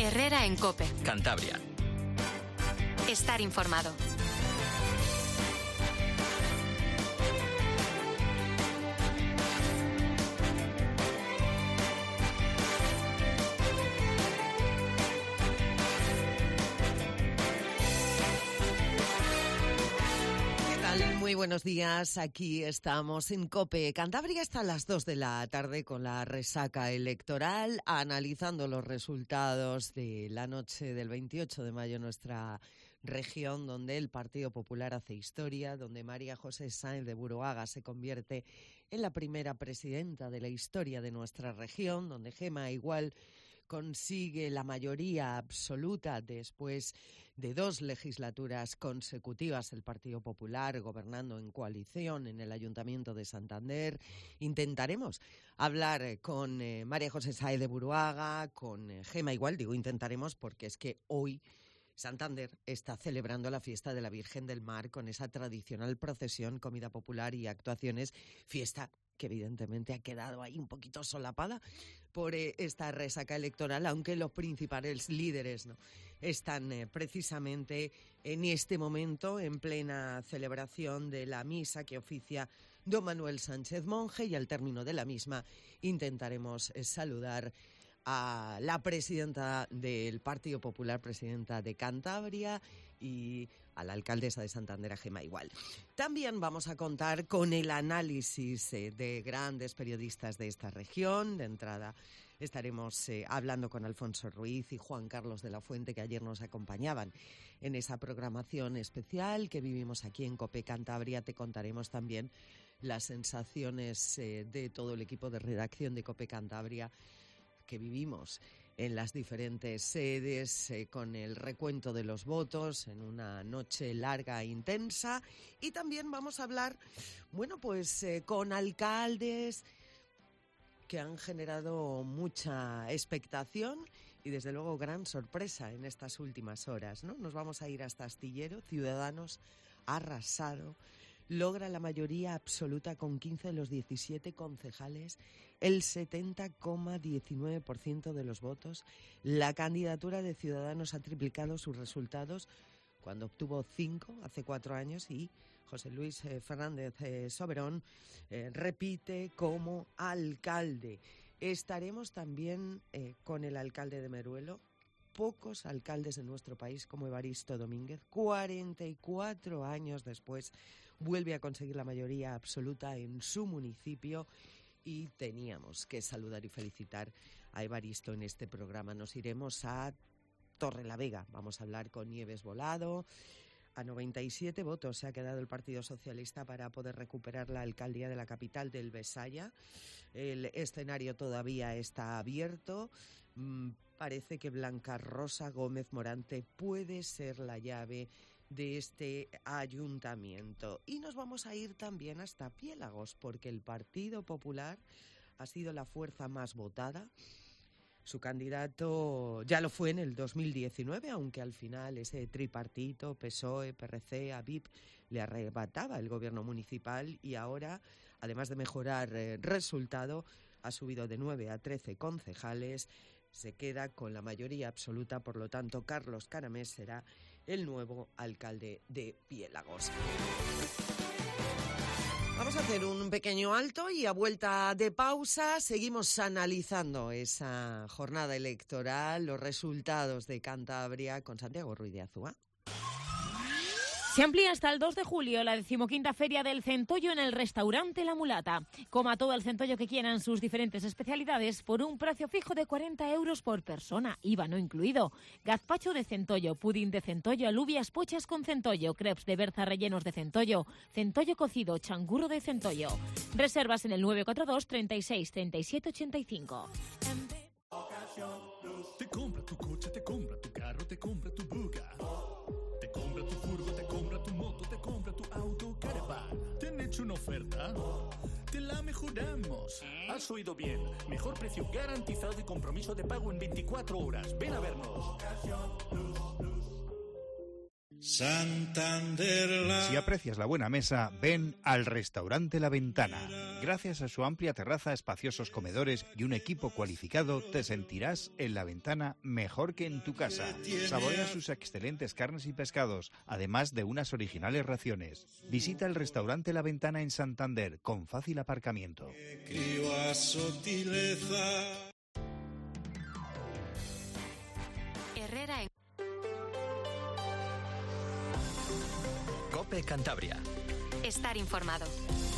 Herrera en COPE. Cantabria. Estar informado. Muy buenos días, aquí estamos en COPE Cantabria hasta las 2 de la tarde con la resaca electoral, analizando los resultados de la noche del 28 de mayo en nuestra región, donde el Partido Popular hace historia, donde María José Sáenz de Buruaga se convierte en la primera presidenta de la historia de nuestra región, donde Gema Igual consigue la mayoría absoluta después de 2 legislaturas consecutivas el Partido Popular gobernando en coalición en el Ayuntamiento de Santander. Intentaremos hablar con María José Sáenz de Buruaga, con Gema Igual, digo intentaremos porque es que hoy Santander está celebrando la fiesta de la Virgen del Mar con esa tradicional procesión, comida popular y actuaciones, fiesta que evidentemente ha quedado ahí un poquito solapada por esta resaca electoral, aunque los principales líderes no están precisamente en este momento en plena celebración de la misa que oficia don Manuel Sánchez Monje, y al término de la misma intentaremos saludar a la presidenta del Partido Popular, presidenta de Cantabria, y a la alcaldesa de Santander, a Gema Igual. También vamos a contar con el análisis de grandes periodistas de esta región. De entrada estaremos hablando con Alfonso Ruiz y Juan Carlos de la Fuente, que ayer nos acompañaban en esa programación especial que vivimos aquí en COPE Cantabria. Te contaremos también las sensaciones de todo el equipo de redacción de COPE Cantabria que vivimos en las diferentes sedes, con el recuento de los votos en una noche larga e intensa. Y también vamos a hablar, con alcaldes que han generado mucha expectación y desde luego gran sorpresa en estas últimas horas, ¿no? Nos vamos a ir hasta Astillero. Ciudadanos ha arrasado, logra la mayoría absoluta con 15 de los 17 concejales, el 70,19% de los votos. La candidatura de Ciudadanos ha triplicado sus resultados cuando obtuvo 5 hace 4 años, y José Luis Fernández Soberón repite como alcalde. Estaremos también con el alcalde de Meruelo. Pocos alcaldes en nuestro país como Evaristo Domínguez, 44 años después, vuelve a conseguir la mayoría absoluta en su municipio, y teníamos que saludar y felicitar a Evaristo en este programa. Nos iremos a Torrelavega, vamos a hablar con Nieves Volado. A 97 votos se ha quedado el Partido Socialista para poder recuperar la alcaldía de la capital del Besaya. El escenario todavía está abierto. Parece que Blanca Rosa Gómez Morante puede ser la llave de este ayuntamiento. Y nos vamos a ir también hasta Piélagos, porque el Partido Popular ha sido la fuerza más votada. Su candidato ya lo fue en el 2019, aunque al final ese tripartito, PSOE, PRC, AVIP, le arrebataba el gobierno municipal, y ahora, además de mejorar resultado, ha subido de 9 a 13 concejales, se queda con la mayoría absoluta. Por lo tanto, Carlos Caramés será el nuevo alcalde de Piélagos. Vamos a hacer un pequeño alto y a vuelta de pausa seguimos analizando esa jornada electoral, los resultados de Cantabria con Santiago Ruiz de Azúa. Se amplía hasta el 2 de julio la 15ª Feria del Centollo en el restaurante La Mulata. Coma todo el centollo que quieran, sus diferentes especialidades, por un precio fijo de 40 euros por persona, IVA no incluido. Gazpacho de centollo, pudín de centollo, alubias pochas con centollo, crepes de berza rellenos de centollo, centollo cocido, changurro de centollo. Reservas en el 942 36 37 85. Te compra tu coche, te compra tu carro, te compra tu buga. Te compra tu furgo, te compra tu moto, te compra tu auto, caravan. ¿Te han hecho una oferta? Te la mejoramos. Has oído bien. Mejor precio garantizado y compromiso de pago en 24 horas. Ven a vernos. Santander. Si aprecias la buena mesa, ven al restaurante La Ventana. Gracias a su amplia terraza, espaciosos comedores y un equipo cualificado, te sentirás en La Ventana mejor que en tu casa. Saborea sus excelentes carnes y pescados, además de unas originales raciones. Visita el restaurante La Ventana en Santander, con fácil aparcamiento. Herrera en COPE Cantabria. Estar informado.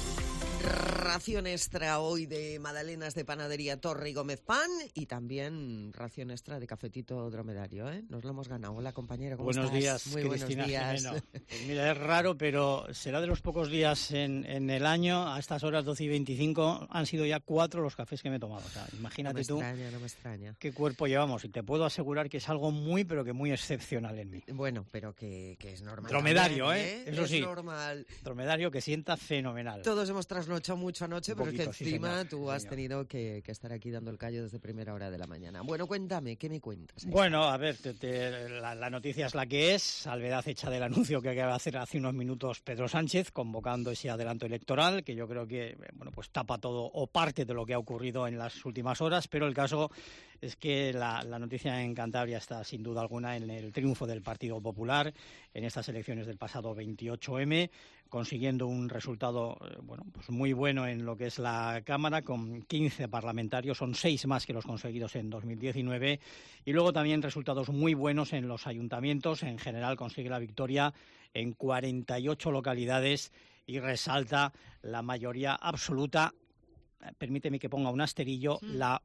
Ración extra hoy de magdalenas de panadería Torre y Gómez Pan y también ración extra de cafetito dromedario, ¿eh? Nos lo hemos ganado. Hola, compañero, ¿cómo buenos estás? Días, Muy Cristina buenos días. Jimeno. Pues mira, es raro, pero será de los pocos días en el año. A estas horas, 12:25, han sido ya 4 los cafés que me he tomado. O sea, imagínate No me extraña. qué cuerpo llevamos. Y te puedo asegurar que es algo muy, pero que muy excepcional en mí. Bueno, pero que es normal. Dromedario, también, Eso es sí. Normal. Dromedario que sienta fenomenal. Todos hemos trasnochado mucho anoche, pero poquito, es que encima sí, señor, tú has tenido que estar aquí dando el callo desde primera hora de la mañana. Bueno, cuéntame, ¿qué me cuentas? Bueno, a ver, la noticia es la que es, salvedad hecha del anuncio que acaba de hacer hace unos minutos Pedro Sánchez, convocando ese adelanto electoral, que yo creo que pues tapa todo o parte de lo que ha ocurrido en las últimas horas, pero el caso es que la noticia en Cantabria está sin duda alguna en el triunfo del Partido Popular en estas elecciones del pasado 28M, consiguiendo un resultado pues muy bueno en lo que es la Cámara, con 15 parlamentarios, son 6 más que los conseguidos en 2019, y luego también resultados muy buenos en los ayuntamientos. En general consigue la victoria en 48 localidades y resalta la mayoría absoluta. Permíteme que ponga un asterisco, la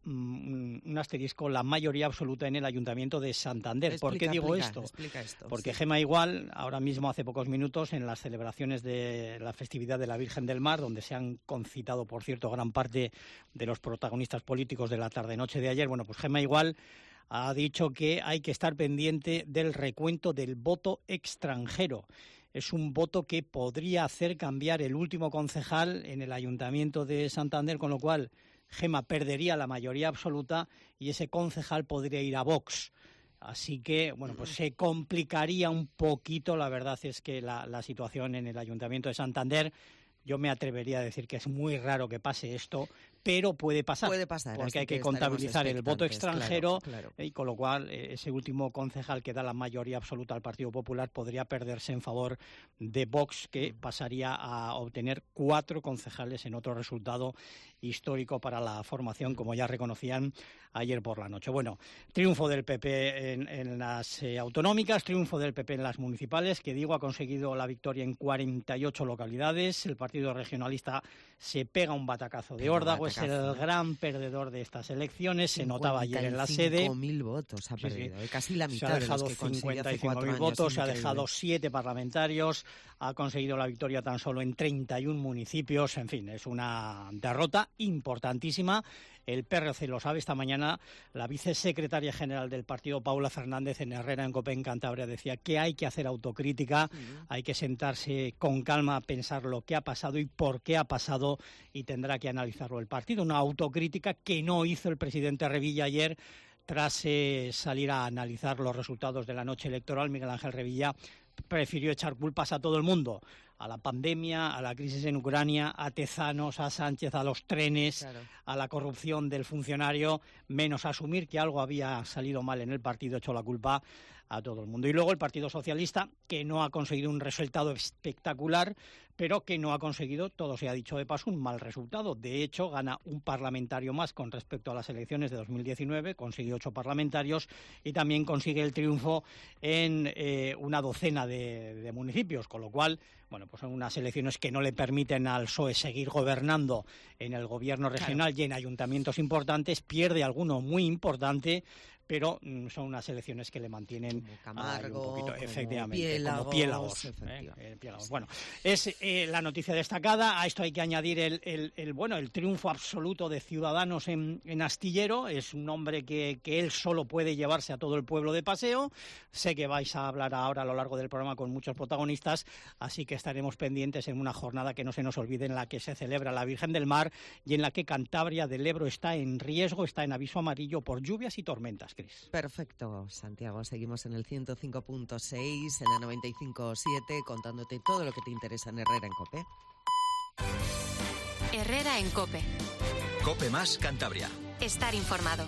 mayoría absoluta en el Ayuntamiento de Santander. ¿Por qué digo esto? Explica esto. Porque sí. Gema Igual, ahora mismo hace pocos minutos, en las celebraciones de la festividad de la Virgen del Mar, donde se han concitado, por cierto, gran parte de los protagonistas políticos de la tarde-noche de ayer, pues Gema Igual ha dicho que hay que estar pendiente del recuento del voto extranjero. Es un voto que podría hacer cambiar el último concejal en el Ayuntamiento de Santander, con lo cual Gema perdería la mayoría absoluta y ese concejal podría ir a Vox. Así que, pues se complicaría un poquito. La verdad es que la situación en el Ayuntamiento de Santander, yo me atrevería a decir que es muy raro que pase esto, pero puede pasar. Puede pasar, porque hay que estaremos contabilizar el voto extranjero, claro. Y con lo cual ese último concejal que da la mayoría absoluta al Partido Popular podría perderse en favor de Vox, que pasaría a obtener 4 concejales en otro resultado histórico para la formación, como ya reconocían ayer por la noche. Bueno, triunfo del PP en las autonómicas, triunfo del PP en las municipales, que digo, ha conseguido la victoria en 48 localidades. El Partido Regionalista se pega un batacazo de órdago, es el gran perdedor de estas elecciones. Se notaba ayer en la sede. 55.000 votos ha perdido, sí. Casi la mitad se ha dejado de los que consiguió hace 4 años. votos, se ha increíble. dejado 7 parlamentarios, ha conseguido la victoria tan solo en 31 municipios. En fin, es una derrota importantísima. El PRC lo sabe. Esta mañana la vicesecretaria general del partido, Paula Fernández, en Herrera, en COPE, en Cantabria, decía que hay que hacer autocrítica, hay que sentarse con calma a pensar lo que ha pasado y por qué ha pasado, y tendrá que analizarlo el partido. Una autocrítica que no hizo el presidente Revilla ayer tras salir a analizar los resultados de la noche electoral. Miguel Ángel Revilla prefirió echar culpas a todo el mundo, a la pandemia, a la crisis en Ucrania, a Tezanos, a Sánchez, a los trenes, claro, a la corrupción del funcionario, menos asumir que algo había salido mal en el partido, echó la culpa a todo el mundo. Y luego el Partido Socialista, que no ha conseguido un resultado espectacular, pero que no ha conseguido, todo se ha dicho de paso, un mal resultado. De hecho, gana un parlamentario más con respecto a las elecciones de 2019, consigue 8 parlamentarios y también consigue el triunfo en una docena de municipios, con lo cual, bueno, pues son unas elecciones que no le permiten al PSOE seguir gobernando en el gobierno regional, claro, y en ayuntamientos importantes. Pierde alguno muy importante, pero son unas elecciones que le mantienen como Camargo, un poquito, como efectivamente, Piélagos, como Piélagos. Piélagos. Bueno, es la noticia destacada. A esto hay que añadir el triunfo absoluto de Ciudadanos en Astillero. Es un hombre que él solo puede llevarse a todo el pueblo de paseo. Sé que vais a hablar ahora a lo largo del programa con muchos protagonistas, así que estaremos pendientes en una jornada que no se nos olvide, en la que se celebra la Virgen del Mar y en la que Cantabria del Ebro está en riesgo, está en aviso amarillo por lluvias y tormentas. más, Cris. Perfecto, Santiago. Seguimos en el 105.6, en el 95.7, contándote todo lo que te interesa en Herrera en COPE. Herrera en COPE. COPE más Cantabria. Estar informado.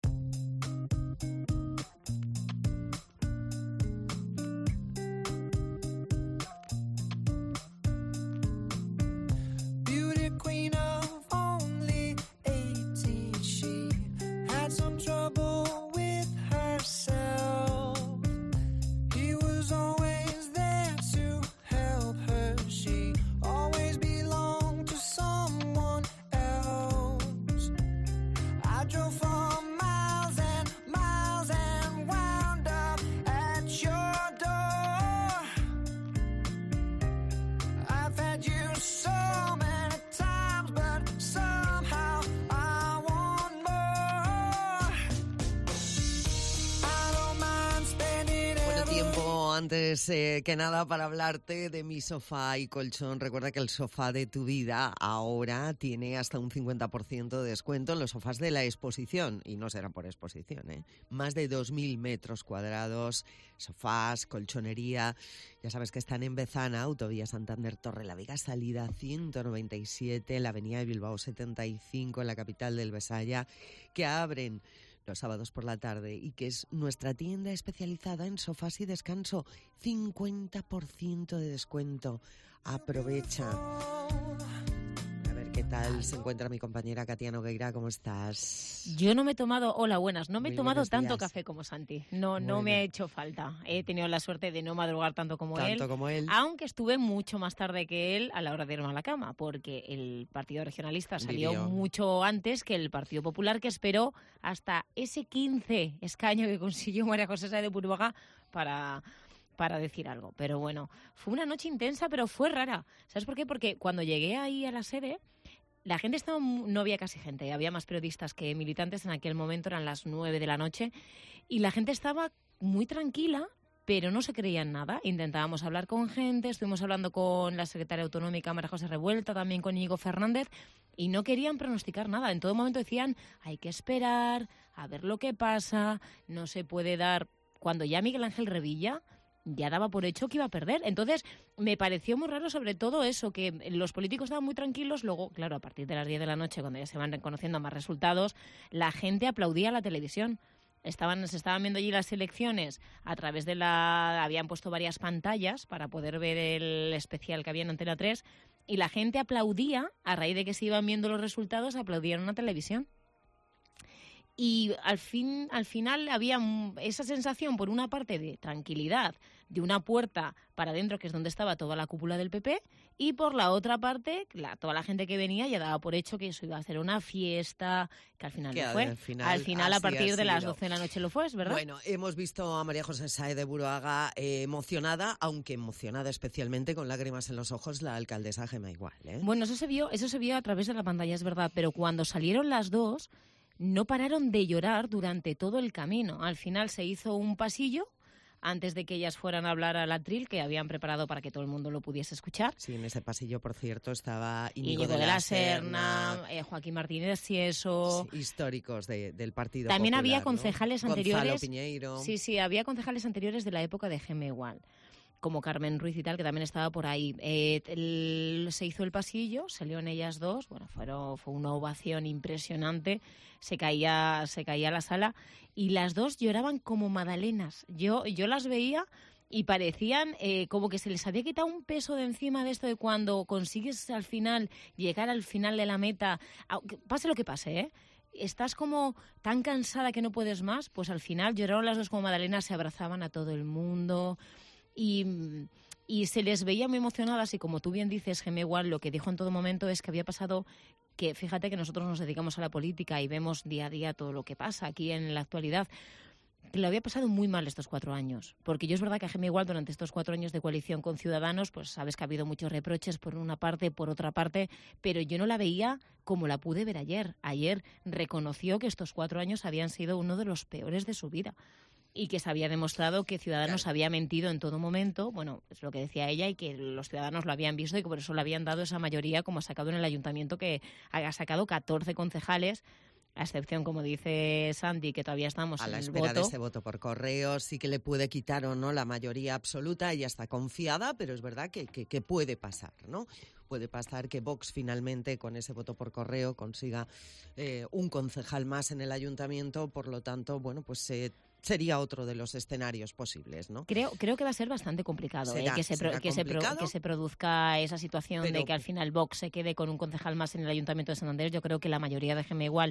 Antes que nada, para hablarte de mi sofá y colchón, recuerda que el sofá de tu vida ahora tiene hasta un 50% de descuento en los sofás de la exposición, y no será por exposición, ¿eh? Más de 2.000 metros cuadrados, sofás, colchonería. Ya sabes que están en Bezana, Autovía Santander Torrelavega, salida 197, en la avenida de Bilbao 75, en la capital del Besaya, que abren los sábados por la tarde y que es nuestra tienda especializada en sofás y descanso. 50% de descuento. Aprovecha. A ver qué tal se encuentra mi compañera Katia Nogueira. ¿Cómo estás? Yo no me he tomado, hola, buenas, no me he Muy tomado buenos tanto días. café como Santi. No Bueno. me ha hecho falta. He tenido la suerte de no madrugar tanto como él. Tanto como él. Aunque estuve mucho más tarde que él a la hora de irme a la cama, porque el Partido Regionalista salió Vivió. mucho antes que el Partido Popular, que esperó hasta ese 15 escaño que consiguió María José Sáenz de Buruaga para decir algo. Pero bueno, fue una noche intensa, pero fue rara. ¿Sabes por qué? Porque cuando llegué ahí a la sede, la gente estaba, no había casi gente, había más periodistas que militantes. En aquel momento eran las 9 de la noche y la gente estaba muy tranquila, pero no se creía en nada. Intentábamos hablar con gente, estuvimos hablando con la secretaria autonómica María José Revuelta, también con Íñigo Fernández, y no querían pronosticar nada. En todo momento decían, hay que esperar, a ver lo que pasa, no se puede dar. Cuando ya Miguel Ángel Revilla ya daba por hecho que iba a perder. Entonces, me pareció muy raro sobre todo eso, que los políticos estaban muy tranquilos. Luego, claro, a partir de las 10 de la noche, cuando ya se van reconociendo más resultados, la gente aplaudía a la televisión. Se estaban viendo allí las elecciones a través de habían puesto varias pantallas para poder ver el especial que había en Antena 3, y la gente aplaudía, a raíz de que se iban viendo los resultados, aplaudían en la televisión. Y al final había esa sensación, por una parte, de tranquilidad, de una puerta para adentro, que es donde estaba toda la cúpula del PP, y por la otra parte, toda la gente que venía ya daba por hecho que eso iba a ser una fiesta, que al final no fue. Al final, a partir de las 12 de la noche lo fue, ¿verdad? Bueno, hemos visto a María José Sáenz de Buruaga emocionada, aunque emocionada especialmente, con lágrimas en los ojos, la alcaldesa Gemma Igual, ¿eh? Bueno, eso se vio a través de la pantalla, es verdad, pero cuando salieron las dos, no pararon de llorar durante todo el camino. Al final se hizo un pasillo antes de que ellas fueran a hablar al atril, que habían preparado para que todo el mundo lo pudiese escuchar. Sí, en ese pasillo, por cierto, estaba Íñigo de la Serna, Joaquín Martínez Sieso. Sí, históricos del Partido También Popular, había ¿no? concejales Gonzalo anteriores. Piñeiro. Sí, había concejales anteriores de la época de Gemma Igual, como Carmen Ruiz y tal, que también estaba por ahí. Se hizo el pasillo, salieron ellas dos, bueno, fue una ovación impresionante, se caía la sala, y las dos lloraban como magdalenas. Yo las veía y parecían como que se les había quitado un peso de encima, de esto de cuando consigues al final llegar al final de la meta, pase lo que pase, ¿eh? Estás como tan cansada que no puedes más, pues al final lloraron las dos como magdalenas, se abrazaban a todo el mundo. Y se les veía muy emocionadas, y como tú bien dices, Gemma Igual, lo que dijo en todo momento es que había pasado, que fíjate que nosotros nos dedicamos a la política y vemos día a día todo lo que pasa aquí en la actualidad, que lo había pasado muy mal estos 4 años. Porque yo es verdad que a Gemma Igual, durante estos 4 años de coalición con Ciudadanos, pues sabes que ha habido muchos reproches por una parte, por otra parte, pero yo no la veía como la pude ver ayer. Ayer reconoció que estos 4 años habían sido uno de los peores de su vida, y que se había demostrado que Ciudadanos había mentido en todo momento. Bueno, es lo que decía ella, y que los ciudadanos lo habían visto y que por eso le habían dado esa mayoría, como ha sacado en el ayuntamiento, que ha sacado 14 concejales A excepción, como dice Sandy, que todavía estamos a en la el espera de voto. ese voto por correo, sí que le puede quitar o no la mayoría absoluta, ella está confiada, pero es verdad que puede pasar, ¿no? Puede pasar que Vox finalmente con ese voto por correo consiga un concejal más en el ayuntamiento, por lo tanto, bueno, pues sería otro de los escenarios posibles, ¿no? Creo que va a ser bastante complicado Será complicado, que se produzca esa situación pero de que al final Vox se quede con un concejal más en el Ayuntamiento de San Andrés. Yo creo que la mayoría de GM Igual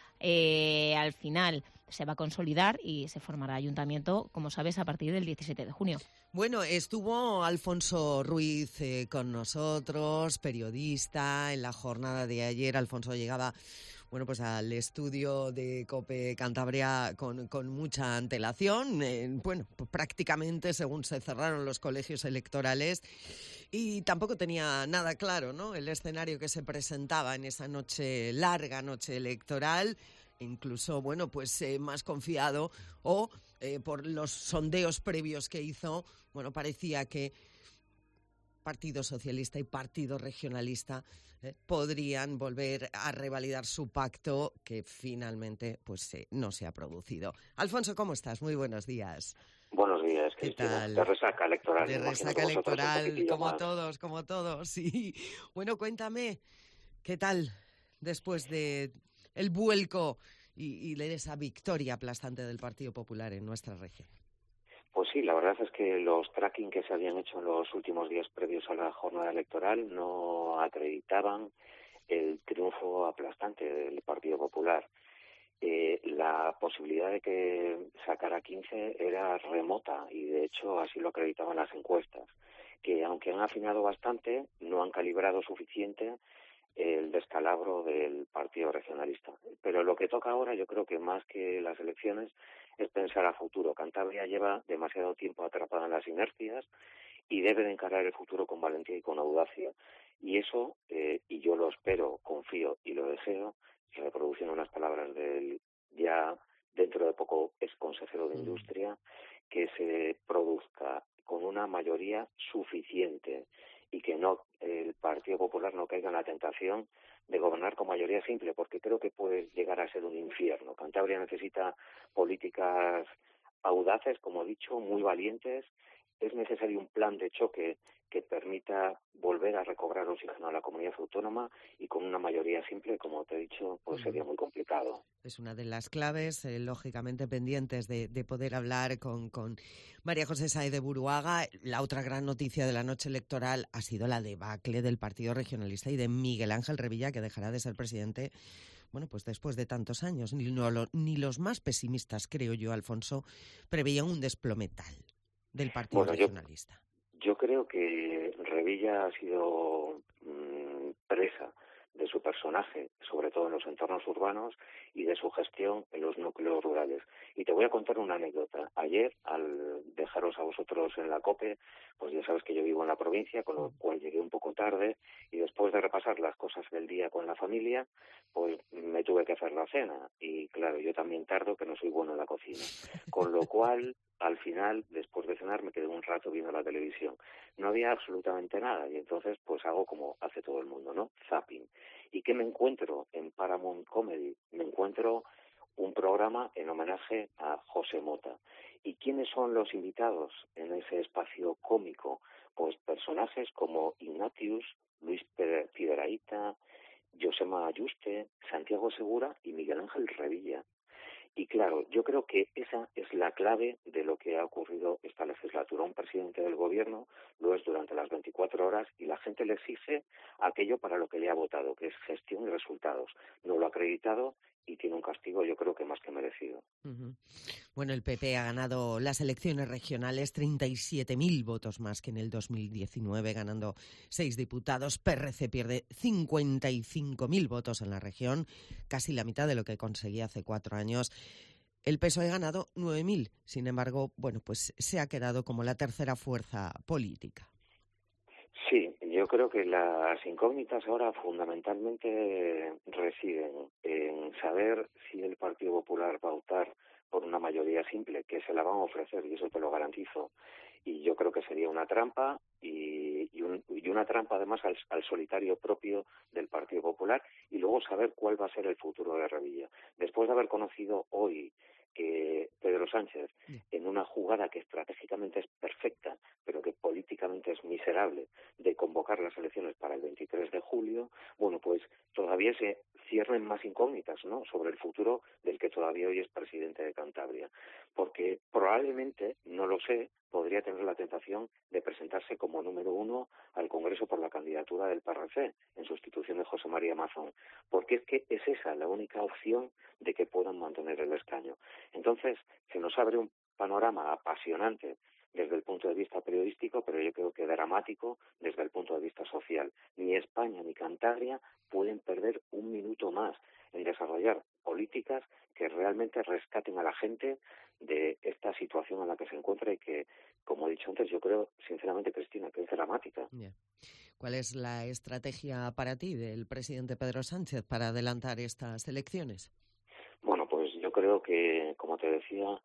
al final se va a consolidar y se formará ayuntamiento, como sabes, a partir del 17 de junio. Bueno, estuvo Alfonso Ruiz con nosotros, periodista, en la jornada de ayer. Alfonso llegaba, bueno, pues al estudio de COPE Cantabria con mucha antelación, bueno, pues prácticamente según se cerraron los colegios electorales, y tampoco tenía nada claro, ¿no?, el escenario que se presentaba en esa larga noche electoral. Incluso, bueno, pues más confiado o por los sondeos previos que hizo, bueno, parecía que Partido Socialista y Partido Regionalista podrían volver a revalidar su pacto, que finalmente pues no se ha producido. Alfonso, ¿cómo estás? Muy buenos días. Buenos días, ¿Qué Cristina. tal? De resaca electoral. De resaca electoral, como todos, sí. Bueno, cuéntame, ¿qué tal después de el vuelco y de esa victoria aplastante del Partido Popular en nuestra región? Pues sí, la verdad es que los tracking que se habían hecho en los últimos días previos a la jornada electoral no acreditaban el triunfo aplastante del Partido Popular. La posibilidad de que sacara 15 era remota y de hecho así lo acreditaban las encuestas, que aunque han afinado bastante, no han calibrado suficiente el descalabro del Partido Regionalista. Pero lo que toca ahora, yo creo que más que las elecciones, es pensar a futuro. Cantabria lleva demasiado tiempo atrapada en las inercias y debe de encarar el futuro con valentía y con audacia. Y eso, y yo lo espero, confío y lo deseo, reproduciendo unas palabras del ya dentro de poco ex consejero de Industria, que se produzca con una mayoría suficiente y que no el Partido Popular no caiga en la tentación de gobernar con mayoría simple, porque creo que puede llegar a ser un infierno. Cantabria necesita políticas audaces, como he dicho, muy valientes. Es necesario un plan de choque que permita volver a recobrar oxígeno a la comunidad autónoma y con una mayoría simple, como te he dicho, pues sería muy complicado. Es una de las claves, lógicamente pendientes de poder hablar con María José Sáez de Buruaga. La otra gran noticia de la noche electoral ha sido la debacle del Partido Regionalista y de Miguel Ángel Revilla, que dejará de ser presidente, bueno, pues después de tantos años. Ni los más pesimistas, creo yo, Alfonso, preveían un desplome tal del Partido Regionalista. Yo creo que Revilla ha sido presa de su personaje, sobre todo en los entornos urbanos, y de su gestión en los núcleos rurales. Y te voy a contar una anécdota. Ayer, al dejaros a vosotros en la COPE, pues ya sabes que yo vivo en la provincia, con lo cual llegué un poco tarde, y después de repasar las cosas del día con la familia, pues me tuve que hacer la cena. Y claro, yo también tardo, que no soy bueno en la cocina. Con lo cual, al final, después de cenar, me quedé un rato viendo la televisión. No había absolutamente nada, y entonces pues hago como hace todo el mundo, ¿no? Zapping. ¿Y qué me encuentro en Paramount Comedy? Me encuentro un programa en homenaje a José Mota. ¿Y quiénes son los invitados en ese espacio cómico? Pues personajes como Ignatius, Luis Piedrahita, Josema Ayuste, Santiago Segura y Miguel Ángel Revilla. Y claro, yo creo que esa es la clave de lo que ha ocurrido esta legislatura. Un presidente del gobierno lo es durante las 24 horas y la gente le exige aquello para lo que le ha votado, que es gestión y resultados. No lo ha acreditado y tiene un castigo, yo creo que más que merecido. Bueno, el PP ha ganado las elecciones regionales, 37.000 votos más que en el 2019, ganando 6 diputados. PRC pierde 55.000 votos en la región, casi la mitad de lo que conseguía hace 4 años. El PSOE ha ganado 9.000, sin embargo, bueno, pues se ha quedado como la tercera fuerza política. Sí, yo creo que las incógnitas ahora fundamentalmente residen en saber si el Partido Popular va a optar por una mayoría simple, que se la van a ofrecer, y eso te lo garantizo. Y yo creo que sería una trampa y una trampa además al solitario propio del Partido Popular, y luego saber cuál va a ser el futuro de Revilla. Después de haber conocido hoy que Pedro Sánchez, en una jugada que estratégicamente es perfecta, pero que políticamente es miserable, de convocar las elecciones para el 23 de julio, bueno, pues todavía se cierren más incógnitas, ¿no?, sobre el futuro del que todavía hoy es presidente de Cantabria. Porque probablemente, no lo sé, podría tener la tentación de presentarse como número 1 al Congreso por la candidatura del PRC, en sustitución de José María Mazón, porque es que es esa la única opción de que puedan mantener el escaño. Entonces, se nos abre un panorama apasionante desde el punto de vista periodístico, pero yo creo que dramático desde el punto de vista social. Ni España ni Cantabria pueden perder un minuto más en desarrollar políticas que realmente rescaten a la gente de esta situación en la que se encuentra y que, como he dicho antes, yo creo, sinceramente, Cristina, que es dramática. Yeah. ¿Cuál es la estrategia para ti del presidente Pedro Sánchez para adelantar estas elecciones? Bueno, pues yo creo que, como te decía,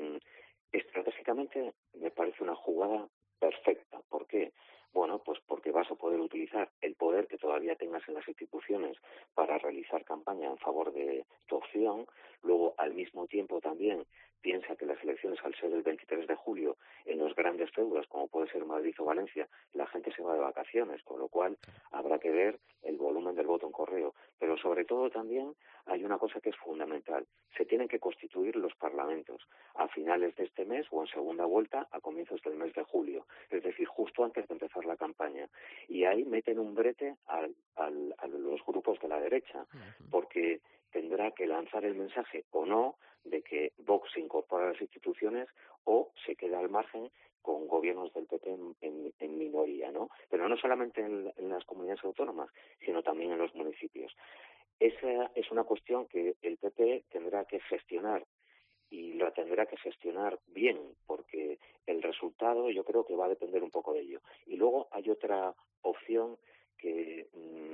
estratégicamente me parece una jugada perfecta. ¿Por qué? Bueno, pues porque vas a poder utilizar el poder que todavía tengas en las instituciones para realizar campaña en favor de tu opción. Luego, al mismo tiempo, también piensa que las elecciones, al ser el 23 de julio, en los grandes feudos, como puede ser Madrid o Valencia, la gente se va de vacaciones, con lo cual habrá que ver el volumen del voto en correo. Pero sobre todo también hay una cosa que es fundamental. Se tienen que constituir los parlamentos a finales de este mes o en segunda vuelta a comienzos del mes de julio, es decir, justo antes de empezar la campaña. Y ahí meten un brete a los grupos de la derecha, porque tendrá que lanzar el mensaje o no de que Vox se incorpora a las instituciones o se queda al margen con gobiernos del PP en minoría, ¿no? Pero no solamente en las comunidades autónomas, sino también en los municipios. Esa es una cuestión que el PP tendrá que gestionar, y la tendrá que gestionar bien, porque el resultado yo creo que va a depender un poco de ello. Y luego hay otra opción que,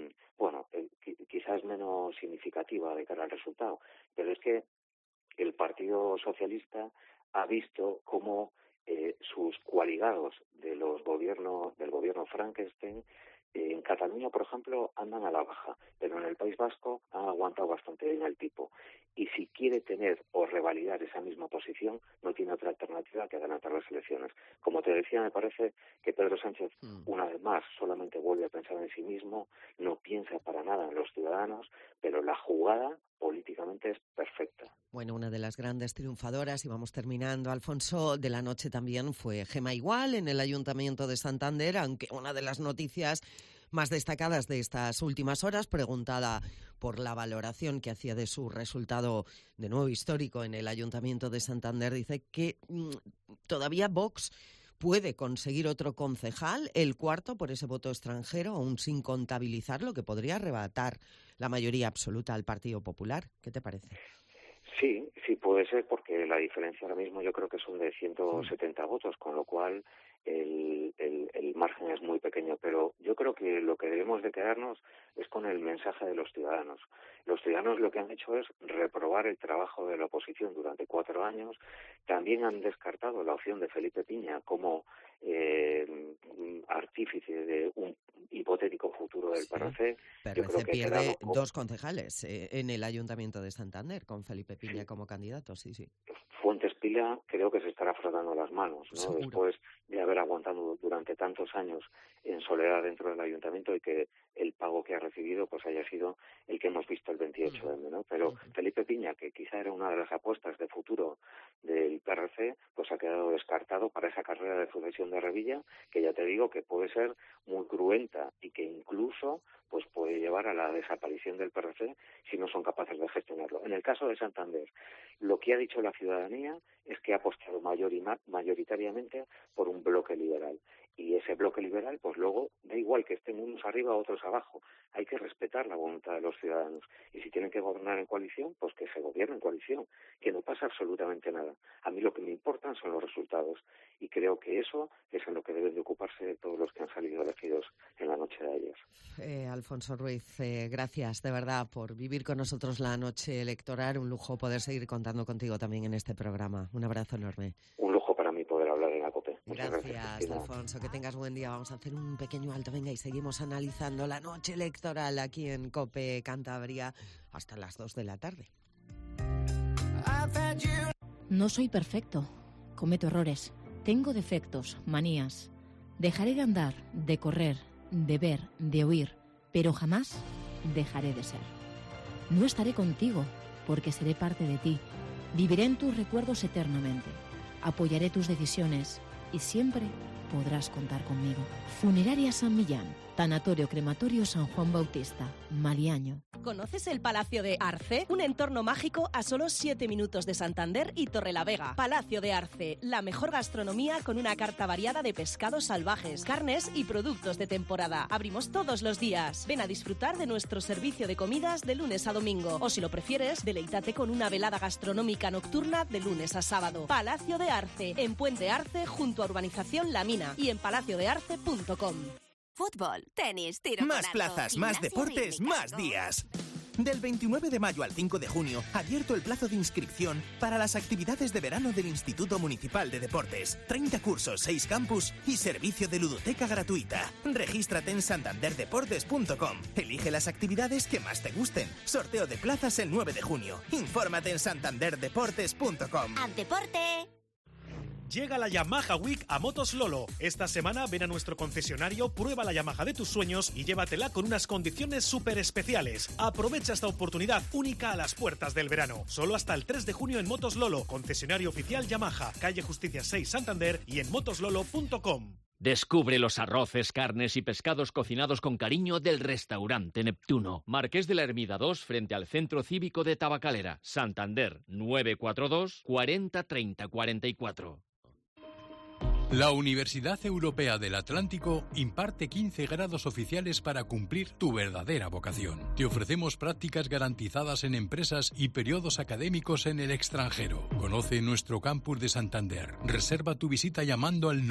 quizás menos significativa de cara al resultado, pero es que el Partido Socialista ha visto cómo sus coaligados del gobierno Frankenstein en Cataluña, por ejemplo, andan a la baja, pero en el País Vasco han aguantado bastante bien el tipo. Y si quiere tener o revalidar esa misma posición, no tiene otra alternativa que adelantar las elecciones. Como te decía, me parece que Pedro Sánchez, una vez más, solamente vuelve a pensar en sí mismo, no piensa para nada en los ciudadanos, pero la jugada políticamente es perfecta. Bueno, una de las grandes triunfadoras, y vamos terminando, Alfonso, de la noche también fue Gemma Igual en el Ayuntamiento de Santander, aunque una de las noticias más destacadas de estas últimas horas, preguntada por la valoración que hacía de su resultado de nuevo histórico en el Ayuntamiento de Santander, dice que todavía Vox puede conseguir otro concejal, el cuarto por ese voto extranjero, aún sin contabilizar, lo que podría arrebatar la mayoría absoluta al Partido Popular. ¿Qué te parece? Sí puede ser, porque la diferencia ahora mismo yo creo que son de 170 votos, con lo cual el margen es muy pequeño, pero yo creo que lo que debemos de quedarnos es con el mensaje de los ciudadanos. Los ciudadanos lo que han hecho es reprobar el trabajo de la oposición durante 4 años. También han descartado la opción de Felipe Piña como artífice de un hipotético futuro del PRC. PRC pierde 2 concejales en el Ayuntamiento de Santander, con Felipe Piña como candidato, sí. Fuentes Pila creo que se estará frotando las manos, ¿no? Seguro. Después de haber aguantado durante tantos años en soledad dentro del ayuntamiento, y que el pago que ha recibido pues haya sido el que hemos visto el 28M, ¿no? Pero Felipe Piña, que quizá era una de las apuestas de futuro del PRC, pues ha quedado descartado para esa carrera de sucesión de Revilla, que ya te digo que puede ser muy cruenta y que incluso pues puede llevar a la desaparición del PRC si no son capaces de gestionarlo. En el caso de Santander, lo que ha dicho la ciudadanía es que ha apostado mayoritariamente por un bloque liberal. Y ese bloque liberal, pues luego da igual que estén unos arriba o otros abajo. Hay que respetar la voluntad de los ciudadanos. Y si tienen que gobernar en coalición, pues que se gobierne en coalición, que no pasa absolutamente nada. A mí lo que me importan son los resultados. Y creo que eso es en lo que deben de ocuparse todos los que han salido elegidos en la noche de ayer. Alfonso Ruiz, gracias de verdad por vivir con nosotros la noche electoral. Un lujo poder seguir contando contigo también en este programa. Un abrazo enorme. Un lujo para mí poder hablar en la COPE. Muchas Gracias, Alfonso. Que tengas buen día. Vamos a hacer un pequeño alto. Venga, y seguimos analizando la noche electoral aquí en COPE Cantabria hasta las 2 de la tarde. No soy perfecto. Cometo errores. Tengo defectos, manías. Dejaré de andar, de correr, de ver, de oír, pero jamás dejaré de ser. No estaré contigo, porque seré parte de ti. Viviré en tus recuerdos eternamente. Apoyaré tus decisiones y siempre podrás contar conmigo. Funeraria San Millán, Tanatorio Crematorio San Juan Bautista, Maliaño. ¿Conoces el Palacio de Arce? Un entorno mágico a solo 7 minutos de Santander y Torrelavega. Palacio de Arce, la mejor gastronomía con una carta variada de pescados salvajes, carnes y productos de temporada. Abrimos todos los días. Ven a disfrutar de nuestro servicio de comidas de lunes a domingo. O si lo prefieres, deleítate con una velada gastronómica nocturna de lunes a sábado. Palacio de Arce, en Puente Arce, junto a Urbanización La Mina y en palaciodearce.com. Fútbol, tenis, tiro con arco, más plazas, más deportes, más días. Del 29 de mayo al 5 de junio, abierto el plazo de inscripción para las actividades de verano del Instituto Municipal de Deportes. 30 cursos, 6 campus y servicio de ludoteca gratuita. Regístrate en santanderdeportes.com. Elige las actividades que más te gusten. Sorteo de plazas el 9 de junio. Infórmate en santanderdeportes.com. ¡Al deporte! Llega la Yamaha Week a Motos Lolo. Esta semana ven a nuestro concesionario, prueba la Yamaha de tus sueños y llévatela con unas condiciones súper especiales. Aprovecha esta oportunidad única a las puertas del verano. Solo hasta el 3 de junio en Motos Lolo, concesionario oficial Yamaha, calle Justicia 6 Santander y en motoslolo.com. Descubre los arroces, carnes y pescados cocinados con cariño del restaurante Neptuno. Marqués de la Ermida 2, frente al Centro Cívico de Tabacalera. Santander, 942 40 30 44. La Universidad Europea del Atlántico imparte 15 grados oficiales para cumplir tu verdadera vocación. Te ofrecemos prácticas garantizadas en empresas y periodos académicos en el extranjero. Conoce nuestro campus de Santander. Reserva tu visita llamando al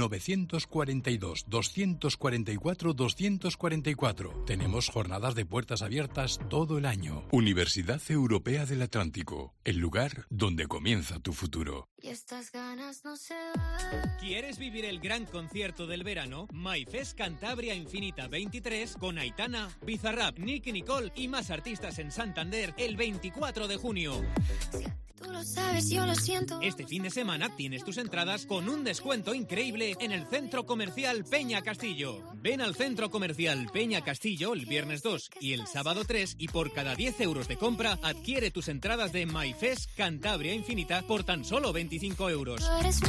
942-244-244. Tenemos jornadas de puertas abiertas todo el año. Universidad Europea del Atlántico, el lugar donde comienza tu futuro. Y estas ganas no se van. ¿Quieres vivir el gran concierto del verano? MyFest Cantabria Infinita 23 con Aitana, Bizarrap, Nicky Nicole y más artistas en Santander el 24 de junio. Tú lo sabes, yo lo siento. Este fin de semana tienes tus entradas con un descuento increíble en el Centro Comercial Peña Castillo. Ven al Centro Comercial Peña Castillo el viernes 2 y el sábado 3 y por cada 10 euros de compra adquiere tus entradas de MyFest Cantabria Infinita por tan solo 25 euros.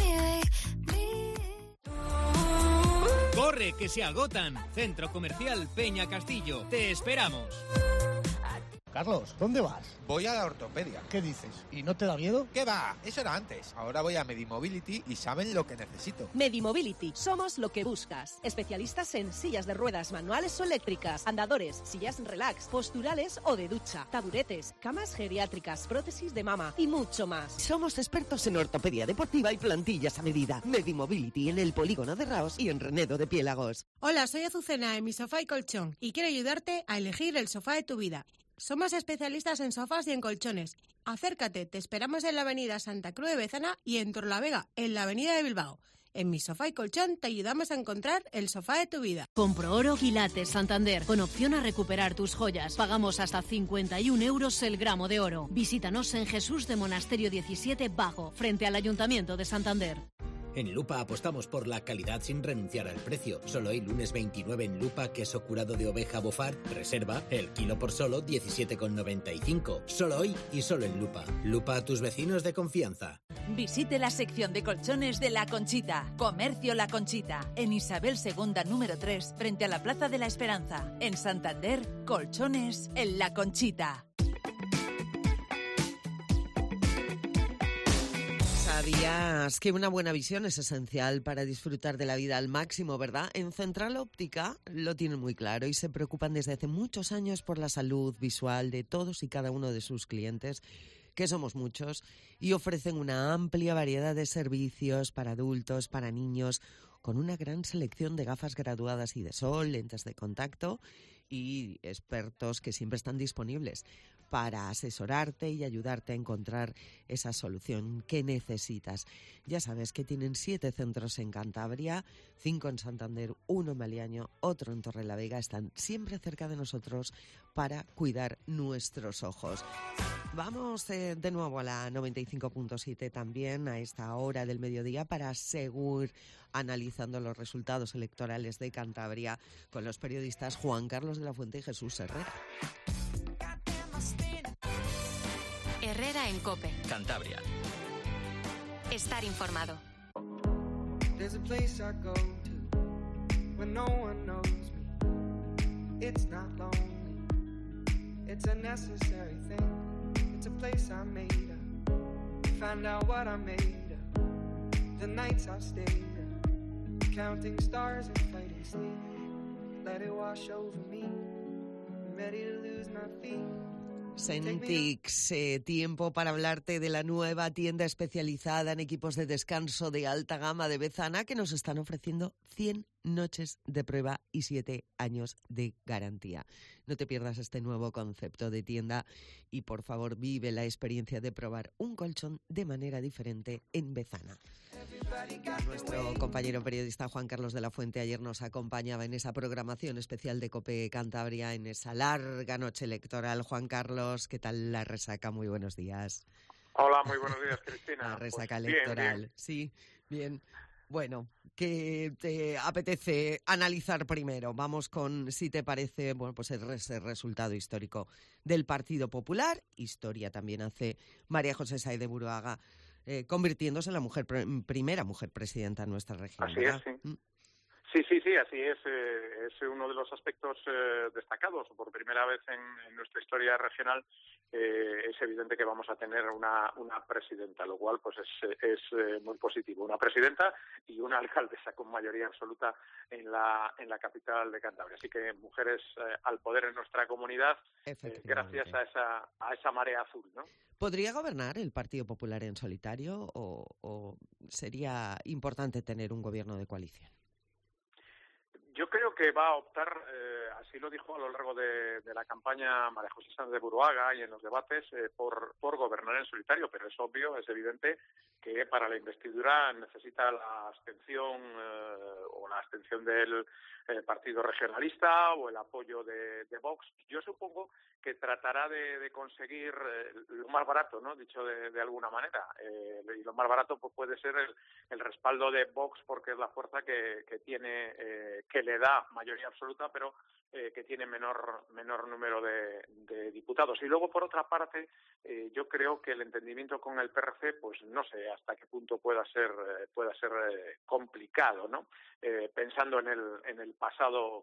¡Corre, que se agotan! Centro Comercial Peña Castillo. ¡Te esperamos! Carlos, ¿dónde vas? Voy a la ortopedia. ¿Qué dices? ¿Y no te da miedo? ¿Qué va? Eso era antes. Ahora voy a Medimobility y saben lo que necesito. Medimobility. Somos lo que buscas. Especialistas en sillas de ruedas manuales o eléctricas, andadores, sillas relax, posturales o de ducha, taburetes, camas geriátricas, prótesis de mama y mucho más. Somos expertos en ortopedia deportiva y plantillas a medida. Medimobility en el Polígono de Raos y en Renedo de Piélagos. Hola, soy Azucena de Mi Sofá y Colchón y quiero ayudarte a elegir el sofá de tu vida. Somos especialistas en sofás y en colchones. Acércate, te esperamos en la avenida Santa Cruz de Bezana y en Torrelavega, en la avenida de Bilbao. En Mi Sofá y Colchón te ayudamos a encontrar el sofá de tu vida. Compro Oro Quilates Santander, con opción a recuperar tus joyas. Pagamos hasta 51 euros el gramo de oro. Visítanos en Jesús de Monasterio 17 Bajo, frente al Ayuntamiento de Santander. En Lupa apostamos por la calidad sin renunciar al precio. Solo hoy, lunes 29, en Lupa, queso curado de oveja Bofar, reserva el kilo por solo 17,95. Solo hoy y solo en Lupa. Lupa a tus vecinos de confianza. Visite la sección de colchones de La Conchita. Comercio La Conchita, en Isabel II número 3, frente a la Plaza de la Esperanza. En Santander, colchones en La Conchita. ¿Sabías que una buena visión es esencial para disfrutar de la vida al máximo, verdad? En Central Óptica lo tienen muy claro y se preocupan desde hace muchos años por la salud visual de todos y cada uno de sus clientes, que somos muchos, y ofrecen una amplia variedad de servicios para adultos, para niños, con una gran selección de gafas graduadas y de sol, lentes de contacto y expertos que siempre están disponibles para asesorarte y ayudarte a encontrar esa solución que necesitas. Ya sabes que tienen 7 centros en Cantabria, 5 en Santander, 1 en Maliaño, otro en Torrelavega. Están siempre cerca de nosotros para cuidar nuestros ojos. Vamos de nuevo a la 95.7 también a esta hora del mediodía para seguir analizando los resultados electorales de Cantabria con los periodistas Juan Carlos de la Fuente y Jesús Herrera. Herrera en COPE. Cantabria. Estar informado. There's a place I go to when no one knows me. It's not lonely. It's a necessary thing. It's a place I made up. Find out what I made up. The nights I've stayed up. Counting stars and fighting sleep. Let it wash over me. I'm ready to lose my feet. Sentix, tiempo para hablarte de la nueva tienda especializada en equipos de descanso de alta gama de Bezana, que nos están ofreciendo 100 noches de prueba y 7 años de garantía. No te pierdas este nuevo concepto de tienda y, por favor, vive la experiencia de probar un colchón de manera diferente en Bezana. Nuestro compañero periodista Juan Carlos de la Fuente ayer nos acompañaba en esa programación especial de COPE Cantabria, en esa larga noche electoral. Juan Carlos, ¿qué tal la resaca? Muy buenos días. Hola, muy buenos días, Cristina. La resaca pues electoral, bien. Sí, bien. Bueno, ¿qué te apetece analizar primero? Vamos con, si te parece, bueno, pues ese resultado histórico del Partido Popular. Historia también hace María José Sáez de Buruaga, convirtiéndose en la primera mujer presidenta en nuestra región. Así es, sí. Sí, así es. Es uno de los aspectos destacados. Por primera vez en nuestra historia regional es evidente que vamos a tener una presidenta, lo cual pues es muy positivo. Una presidenta y una alcaldesa con mayoría absoluta en la capital de Cantabria. Así que mujeres al poder en nuestra comunidad, gracias a esa marea azul, ¿no? ¿Podría gobernar el Partido Popular en solitario o sería importante tener un gobierno de coalición? Yo creo que va a optar, así lo dijo a lo largo de la campaña María José Sáez de Buruaga y en los debates, por gobernar en solitario, pero es obvio, es evidente que para la investidura necesita la abstención o la abstención del Partido Regionalista o el apoyo de Vox. Yo supongo que tratará de conseguir lo más barato, ¿no? Dicho de alguna manera. Y lo más barato pues, puede ser el respaldo de Vox, porque es la fuerza que tiene, que le da mayoría absoluta, pero que tiene menor número de diputados. Y luego, por otra parte, yo creo que el entendimiento con el PRC, pues no sé hasta qué punto pueda ser complicado, ¿no? Pensando en el pasado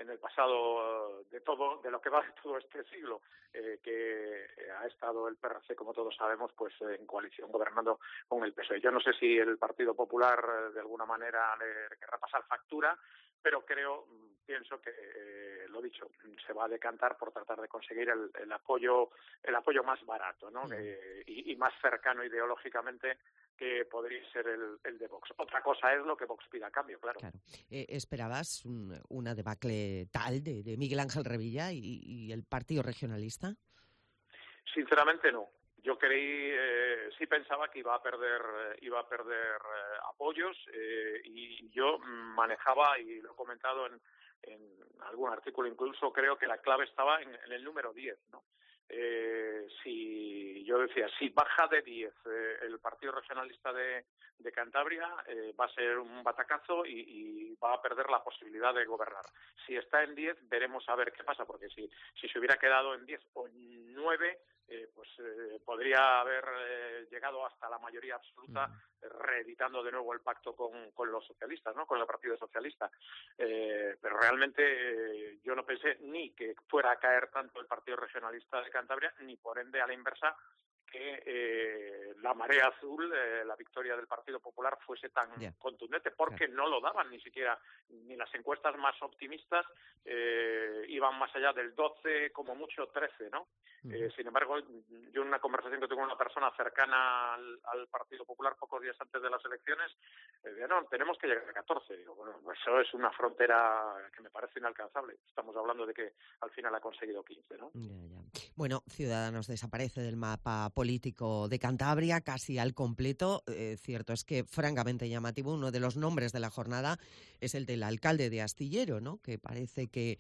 de lo que va de todo este siglo, que ha estado el PRC, como todos sabemos, pues en coalición gobernando con el PSOE. Yo no sé si el Partido Popular de alguna manera le querrá pasar factura, pero pienso que, lo dicho, se va a decantar por tratar de conseguir el apoyo más barato, ¿no? Y más cercano ideológicamente, que podría ser el de Vox. Otra cosa es lo que Vox pida a cambio, claro. ¿Esperabas una debacle tal de Miguel Ángel Revilla y el Partido Regionalista? Sinceramente no. Yo sí pensaba que iba a perder apoyos, y yo manejaba, y lo he comentado en algún artículo incluso, creo que la clave estaba en el número 10, ¿no? Si baja de 10 el Partido Regionalista de Cantabria, va a ser un batacazo y va a perder la posibilidad de gobernar. Si está en 10, veremos a ver qué pasa, porque si se hubiera quedado en 10 o 9, podría haber llegado hasta la mayoría absoluta, reeditando de nuevo el pacto con los socialistas, ¿no? Con el Partido Socialista. Pero realmente yo no pensé ni que fuera a caer tanto el Partido Regionalista de Cantabria, ni por ende a la inversa que la marea azul, la victoria del Partido Popular, fuese tan contundente, porque no lo daban ni siquiera, ni las encuestas más optimistas iban más allá del 12, como mucho 13, ¿no? Sin embargo, yo en una conversación que tuve con una persona cercana al Partido Popular pocos días antes de las elecciones, no, tenemos que llegar a 14. Digo, bueno, pues eso es una frontera que me parece inalcanzable. Estamos hablando de que al final ha conseguido 15, ¿no? Bueno, Ciudadanos desaparece del mapa político de Cantabria casi al completo. Cierto es que, francamente llamativo, uno de los nombres de la jornada es el del alcalde de Astillero, ¿no? Que parece que,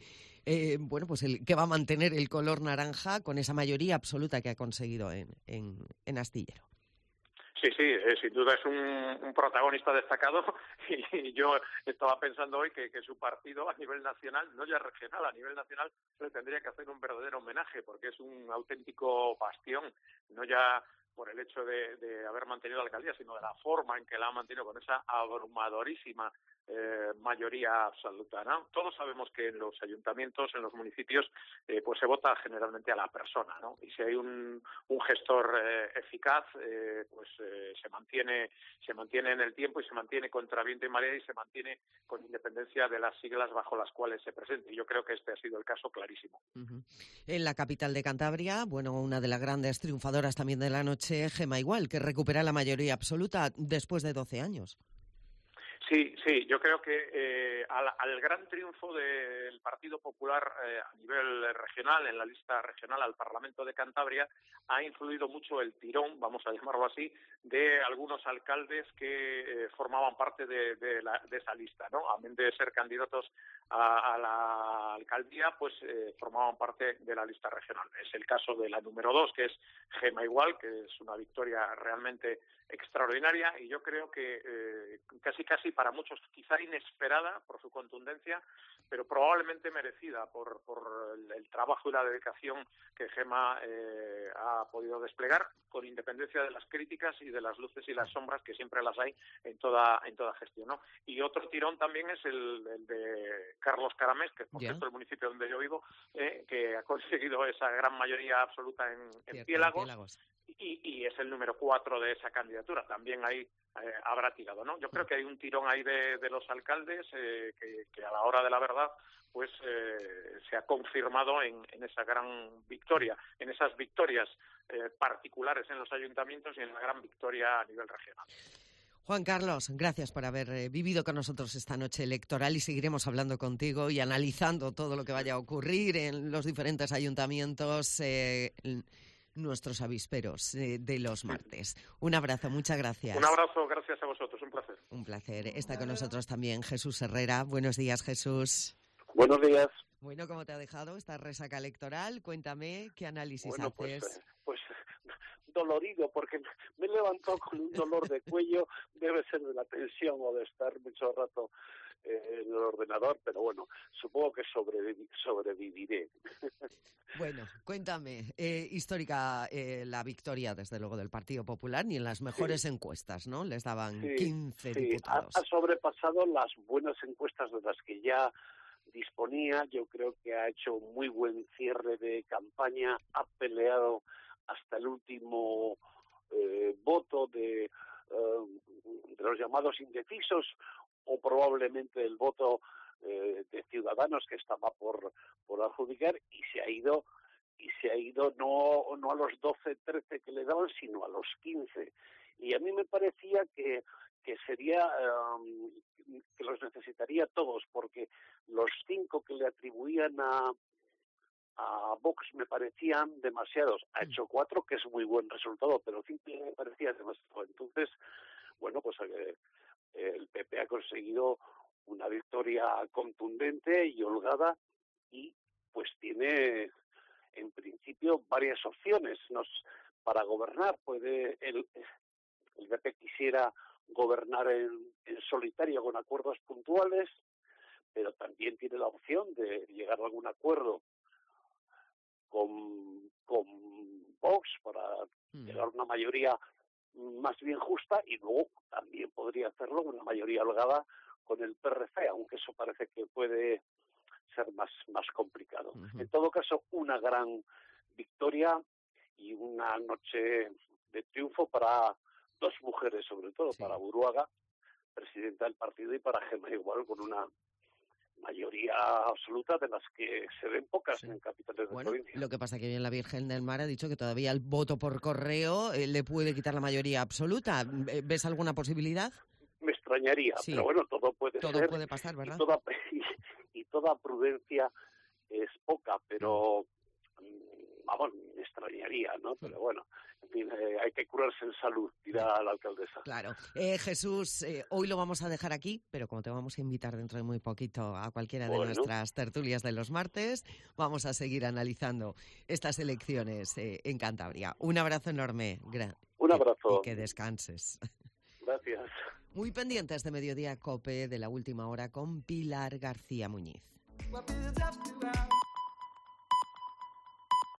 que va a mantener el color naranja con esa mayoría absoluta que ha conseguido en Astillero. Sí, sin duda es un protagonista destacado y yo estaba pensando hoy que su partido a nivel nacional, no ya regional, a nivel nacional le tendría que hacer un verdadero homenaje porque es un auténtico bastión, no ya por el hecho de haber mantenido la alcaldía, sino de la forma en que la ha mantenido con esa abrumadorísima mayoría absoluta, ¿no? Todos sabemos que en los ayuntamientos, en los municipios, pues se vota generalmente a la persona, ¿no? Y si hay un gestor eficaz, se mantiene en el tiempo y se mantiene contra viento y marea y se mantiene con independencia de las siglas bajo las cuales se presente. Y yo creo que este ha sido el caso clarísimo. Uh-huh. En la capital de Cantabria, una de las grandes triunfadoras también de la noche, Gema Igual, que recupera la mayoría absoluta después de 12 años. Sí, yo creo que al gran triunfo del Partido Popular a nivel regional, en la lista regional al Parlamento de Cantabria, ha influido mucho el tirón, vamos a llamarlo así, de algunos alcaldes que formaban parte de esa lista, ¿no? Amén de ser candidatos a la alcaldía, pues formaban parte de la lista regional. Es el caso de la número 2, que es Gema Igual, que es una victoria realmente extraordinaria y yo creo que casi para muchos quizá inesperada por su contundencia, pero probablemente merecida por el trabajo y la dedicación que Gema ha podido desplegar, con independencia de las críticas y de las luces y las sombras que siempre las hay en toda gestión, ¿no? Y otro tirón también es el de Carlos Caramés, que por cierto el municipio donde yo vivo, que ha conseguido esa gran mayoría absoluta en Piélagos. Y es el número 4 de esa candidatura. También ahí habrá tirado, ¿no? Yo creo que hay un tirón ahí de los alcaldes que a la hora de la verdad pues se ha confirmado en esa gran victoria, en esas victorias particulares en los ayuntamientos y en la gran victoria a nivel regional. Juan Carlos, gracias por haber vivido con nosotros esta noche electoral y seguiremos hablando contigo y analizando todo lo que vaya a ocurrir en los diferentes ayuntamientos, nuestros avisperos de los martes. Un abrazo, muchas gracias. Un abrazo, gracias a vosotros, un placer. Un placer. Está con nosotros también Jesús Herrera. Buenos días, Jesús. Buenos días. Bueno, ¿cómo te ha dejado esta resaca electoral? Cuéntame, ¿qué análisis haces? Pues dolorido, porque me he levantado con un dolor de cuello, debe ser de la tensión o de estar mucho rato en el ordenador, pero bueno, supongo que sobreviviré. Bueno, cuéntame, histórica la victoria, desde luego, del Partido Popular, ni en las mejores encuestas, ¿no? Les daban 15 diputados. Ha sobrepasado las buenas encuestas de las que ya disponía. Yo creo que ha hecho un muy buen cierre de campaña, ha peleado hasta el último voto de los llamados indecisos o probablemente el voto de Ciudadanos que estaba por adjudicar y se ha ido no a los 12, 13 que le daban, sino a los 15. Y a mí me parecía que sería que los necesitaría todos, porque los 5 que le atribuían a Vox me parecían demasiados. Ha hecho 4, que es muy buen resultado, pero 5 me parecía demasiado. Entonces, bueno, pues el PP ha conseguido una victoria contundente y holgada y pues tiene en principio varias opciones para gobernar. Puede el PP quisiera gobernar en solitario con acuerdos puntuales, pero también tiene la opción de llegar a algún acuerdo con Vox para llegar a una mayoría más bien justa y luego también podría hacerlo una mayoría holgada con el PRC, aunque eso parece que puede ser más complicado. En todo caso, una gran victoria y una noche de triunfo para 2 mujeres, sobre todo para Buruaga, presidenta del partido, y para Gema Igual, con una mayoría absoluta de las que se ven pocas en capitales de provincia. Lo que pasa que bien la Virgen del Mar ha dicho que todavía el voto por correo le puede quitar la mayoría absoluta. ¿Ves alguna posibilidad? Me extrañaría, pero bueno, todo puede ser. Todo puede pasar, ¿verdad? Y toda prudencia es poca, pero vamos, me extrañaría, ¿no? Pero bueno, en fin, hay que curarse en salud, dirá la alcaldesa. Claro. Jesús, hoy lo vamos a dejar aquí, pero como te vamos a invitar dentro de muy poquito a cualquiera de nuestras tertulias de los martes, vamos a seguir analizando estas elecciones en Cantabria. Un abrazo enorme. Un abrazo. Y que descanses. Gracias. Muy pendientes de Mediodía COPE, de la última hora con Pilar García Muñiz.